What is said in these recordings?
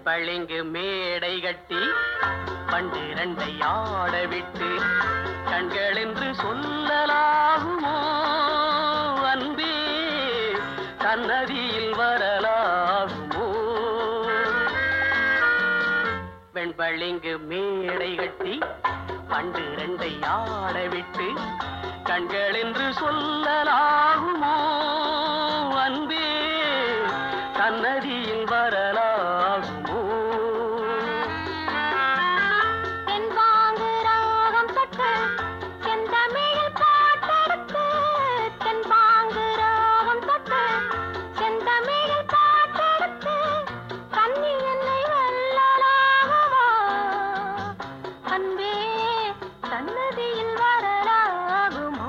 வெண்பளிங்கு மேடை கட்டி பண்டிரண்டை ஆட விட்டு கண்கள் என்று சொல்லலாகுமோ அன்பே சன்னதியில் வரலாகுமோ வெண்பளிங்கு மேடை கட்டி பண்டிரண்டை ஆட விட்டு கண்கள் என்று சொல்லலாகுமோ அன்பே சன்னதியில் வரலாகுமோ தென்பாங்கு ராகம் தொட்டு செந்தமிழில் பாட்டெடுத்து தென்பாங்கு ராகம் தொட்டு செந்தமிழில் பாட்டெடுத்து கண்ணி என்னை வெல்லலாகுமா அன்பே சன்னதியில் வரலாகுமோ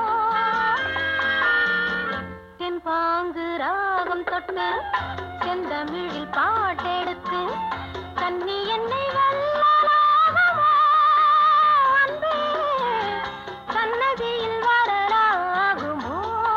தென்பாங்கு ராகம் தொட்டு செந்தமிழில் பாட்டெடுத்து கண்ணி என்னை வெல்லலாகுமா அன்பே சன்னதியில் வரலாகுமோ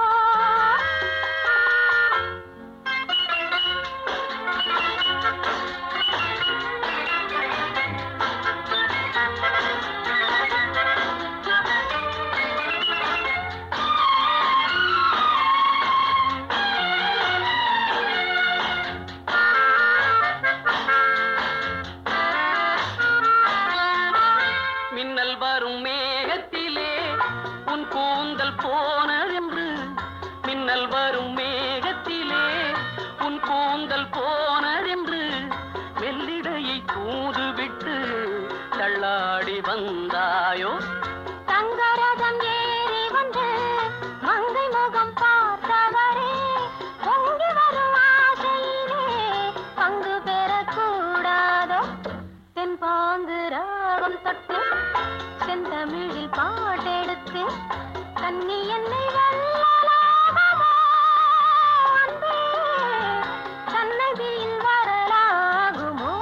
மின்னல் வரும் மேகத்திலே உன் கூந்தல் போனதென்று மின்னல் வரும் மேகத்திலே உன் கூந்தல் போனதென்று வெள்ளிடையை தூதுவிட்டு தள்ளாடி வந்தாயோ தங்கரதம் ஏறி வந்து மங்கை முகம் பார்த்தவரே பொங்கி வரும் ஆசையிலே பங்கு பெறக்கூடாதோ தென்பாங்கு ராகம் தொட்டு செந்தமிழில் பாட்டெடுத்து கண்ணி என்னை வெல்லலாகுமா அன்பே சன்னதியில் வரலாகுமோ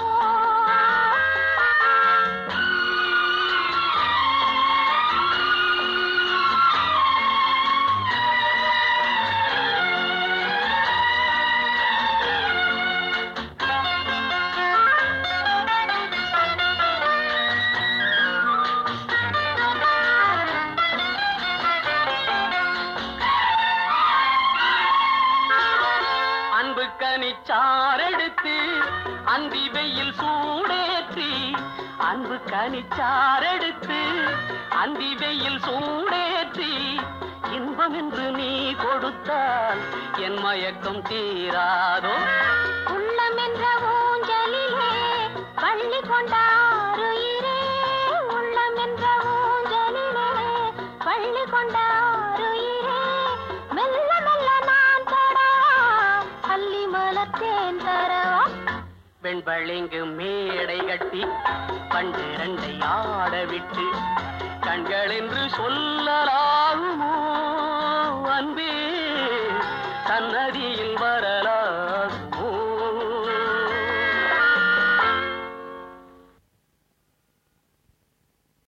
அன்பு கனிச்சாரெடுத்து அந்தி வெயில் சூடேற்றி அன்பு கனிச்சாரெடுத்து அந்தி வெயில் சூடேற்றி இன்பம் என்று நீ கொடுத்தால் என் மயக்கம் தீராதோ உள்ளம் என்ற ஊஞ்சலிலே பள்ளி கொண்டாருயிரே உள்ளம் என்ற ஊஞ்சலிலே பள்ளி கொண்டாருயிரே மெல்ல மெல்ல நான் தரவா அள்ளி மலர்த்தேன் தரவா வெண்பளிங்கு மேடை கட்டி பண்டிரண்டை ஆட விட்டு கண்கள் என்று சொல்லலாம்